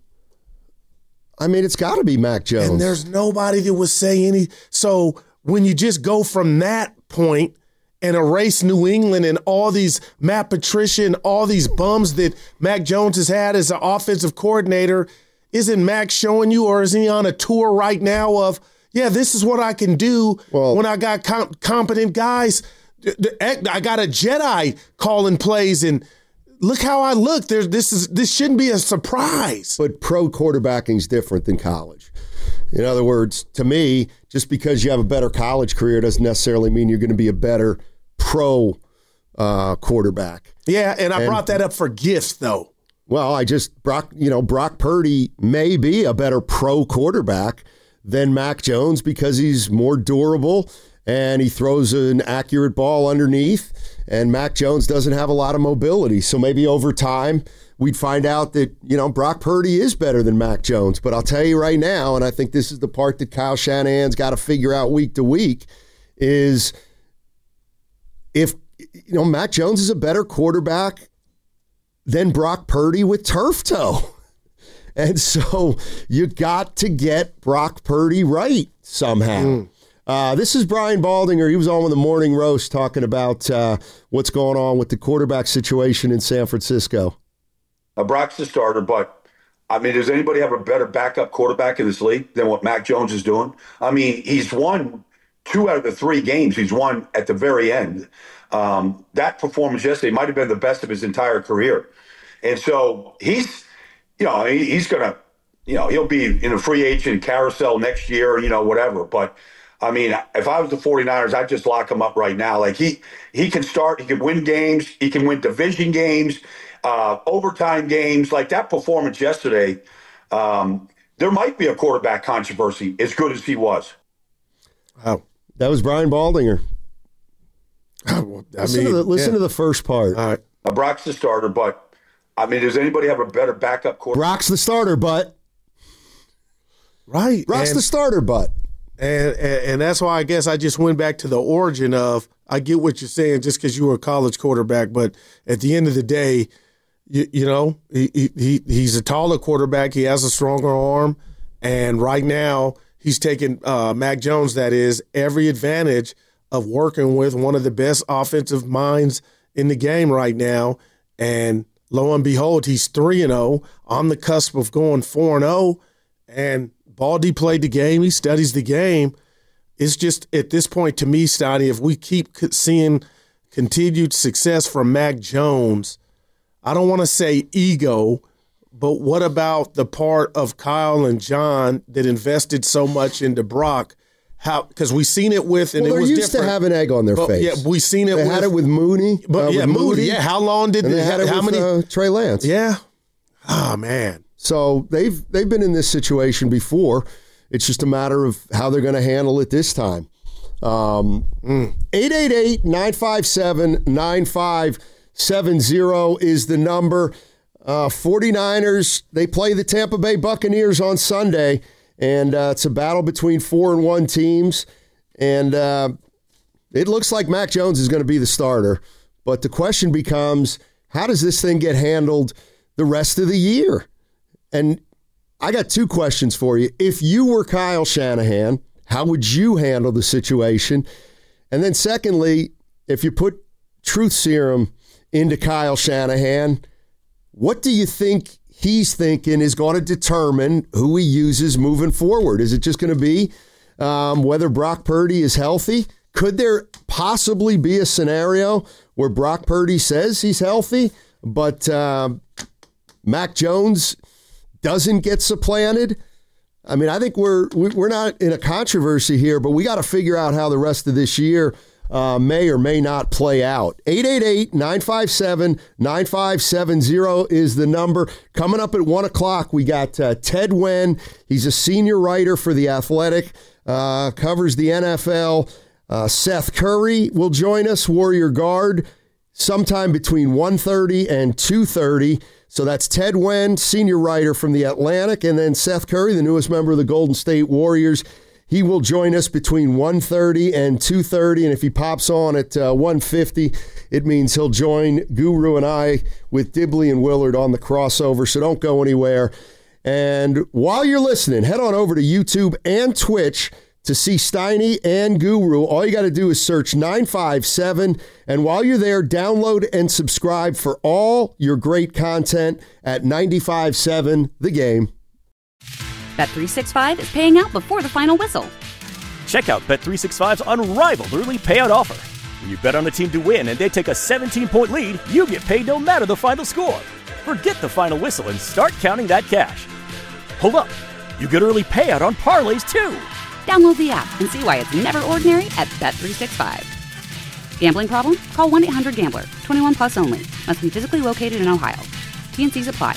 I mean, it's got to be Mac Jones. And there's nobody that would say any. So when you just go from that point and erase New England and all these Matt Patricia and all these bums that Mac Jones has had as an offensive coordinator, isn't Mac showing you, or is he on a tour right now of, yeah, this is what I can do well, when I got com- competent guys. I got a Jedi calling plays, and look how I look. There, this is this shouldn't be a surprise. But pro quarterbacking is different than college. In other words, to me, just because you have a better college career doesn't necessarily mean you're going to be a better pro uh, quarterback. Yeah, and I and, brought that up for gifts, though. Well, I just Brock, you know, Brock Purdy may be a better pro quarterback than Mac Jones because he's more durable and he throws an accurate ball underneath. And Mac Jones doesn't have a lot of mobility, so maybe over time we'd find out that, you know, Brock Purdy is better than Mac Jones. But I'll tell you right now, and I think this is the part that Kyle Shanahan's got to figure out week to week, is if, you know, Mac Jones is a better quarterback than Brock Purdy with turf toe. And so you got to get Brock Purdy right somehow. Mm. Uh, this is Brian Baldinger. He was on with the Morning Roast talking about uh, what's going on with the quarterback situation in San Francisco. Uh, Brock's the starter, but, I mean, does anybody have a better backup quarterback in this league than what Mac Jones is doing? I mean, he's won two out of the three games he's won at the very end. Um, that performance yesterday might have been the best of his entire career. And so he's, you know, he, he's going to, you know, he'll be in a free agent carousel next year, you know, whatever. But, I mean, if I was the forty-niners, I'd just lock him up right now. Like, he, he can start, he can win games, he can win division games, uh, overtime games. Like, that performance yesterday, um, there might be a quarterback controversy as good as he was. Wow. That was Brian Baldinger. Oh, I listen mean, to the, listen yeah. to the first part. All right. Uh, Brock's the starter, but, I mean, does anybody have a better backup quarterback? Brock's the starter, but. Right. Brock's and, the starter, but. And, and and that's why I guess I just went back to the origin of, I get what you're saying just because you were a college quarterback, but at the end of the day, you, you know, he, he he's a taller quarterback. He has a stronger arm. And right now, he's taking uh, Mac Jones, that is, every advantage of working with one of the best offensive minds in the game right now. And lo and behold, he's three and oh, on the cusp of going four and oh. And Baldy played the game. He studies the game. It's just, at this point, to me, Steiny, if we keep seeing continued success from Mac Jones, I don't want to say ego, but what about the part of Kyle and John that invested so much into Brock? How? Because we seen it with, and well, it was used different. to have an egg on their but, face. Yeah, we seen it. They with, had it with Mooney. But uh, yeah, with Mooney. Moody, Yeah, how long did and they they had it how with, many? Uh, Trey Lance. Yeah. Oh man. So they've they've been in this situation before. It's just a matter of how they're going to handle it this time. Um, eight eight eight, nine five seven, nine five seven zero is the number. Uh, forty-niners, they play the Tampa Bay Buccaneers on Sunday, and uh, it's a battle between four and one teams. And uh, it looks like Mac Jones is going to be the starter. But the question becomes, how does this thing get handled the rest of the year? And I got two questions for you. If you were Kyle Shanahan, how would you handle the situation? And then secondly, if you put truth serum into Kyle Shanahan, what do you think he's thinking is going to determine who he uses moving forward? Is it just going to be um, whether Brock Purdy is healthy? Could there possibly be a scenario where Brock Purdy says he's healthy, but uh, Mac Jones doesn't get supplanted? I mean, I think we're we're not in a controversy here, but we got to figure out how the rest of this year uh, may or may not play out. eight eight eight, nine five seven, nine five seven zero is the number. Coming up at one o'clock, we got uh, Ted Wen. He's a senior writer for The Athletic, uh, covers the N F L. Uh, Seth Curry will join us, Warrior Guard, sometime between one thirty and two thirty. So that's Ted Wen, senior writer from The Atlantic, and then Seth Curry, the newest member of the Golden State Warriors. He will join us between one thirty and two thirty, and if he pops on at uh, one fifty, it means he'll join Guru and I with Dibley and Willard on the crossover, so don't go anywhere. And while you're listening, head on over to YouTube and Twitch to see Steiny and Guru. All you got to do is search nine five seven, and while you're there, download and subscribe for all your great content at ninety-five seven The Game. Bet three sixty-five is paying out before the final whistle. Check out Bet three sixty-five's unrivaled early payout offer. When you bet on a team to win and they take a seventeen-point lead, you get paid no matter the final score. Forget the final whistle and start counting that cash. Hold up. You get early payout on parlays, too. Download the app and see why it's never ordinary at Bet three sixty-five. Gambling problem? Call one eight hundred gambler. twenty-one plus only. Must be physically located in Ohio. T N Cs apply.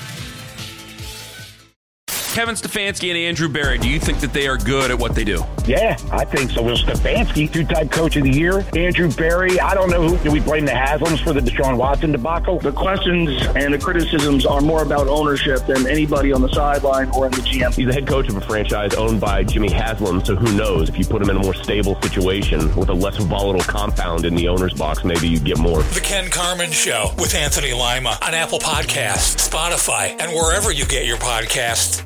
Kevin Stefanski and Andrew Berry, do you think that they are good at what they do? Yeah, I think so. Will Stefanski, two-time coach of the year. Andrew Berry, I don't know who. Do we blame the Haslams for the Deshaun Watson debacle? The questions and the criticisms are more about ownership than anybody on the sideline or in the G M. He's the head coach of a franchise owned by Jimmy Haslam, so who knows? If you put him in a more stable situation with a less volatile compound in the owner's box, maybe you get more. The Ken Carman Show with Anthony Lima on Apple Podcasts, Spotify, and wherever you get your podcasts.